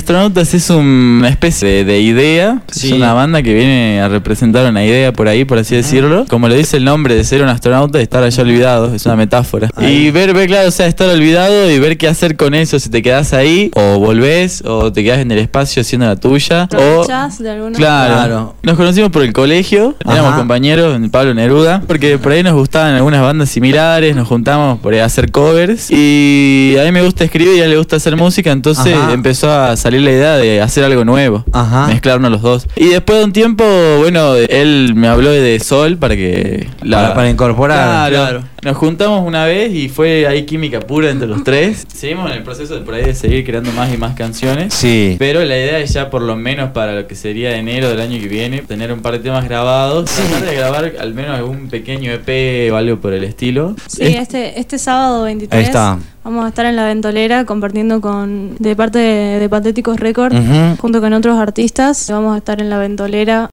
Astronautas es una especie de idea. Sí. Es una banda que viene a representar una idea por ahí, por así decirlo. Como lo dice el nombre de ser un astronauta, de estar allá olvidado, es una metáfora. Ahí. Y ver, claro, o sea, estar olvidado y ver qué hacer con eso, si te quedás ahí, o volvés, o te quedás en el espacio haciendo la tuya. O ¿Aprovechás de alguna Claro. Nos conocimos por el colegio, éramos Ajá. compañeros en Pablo Neruda, porque por ahí nos gustaban algunas bandas similares, nos juntamos por ahí a hacer covers y a mí me gusta escribir y a él le gusta hacer música, entonces Ajá. empezó a salir la idea de hacer algo nuevo, Ajá. mezclarnos los dos. Y después de un tiempo, bueno, él me habló de Sol para que Para incorporar. Claro. Nos juntamos una vez y fue ahí química pura entre los tres. Seguimos en el proceso de por ahí de seguir creando más y más canciones. Sí. Pero la idea es ya por lo menos para lo que sería enero del año que viene, tener un par de temas grabados, tratar de grabar al menos algún pequeño EP o algo por el estilo. Sí, este sábado 23 Ahí está. vamos a estar en La Ventolera compartiendo de parte de Patéticos Records, Ujú. junto con otros artistas. Vamos a estar en La Ventolera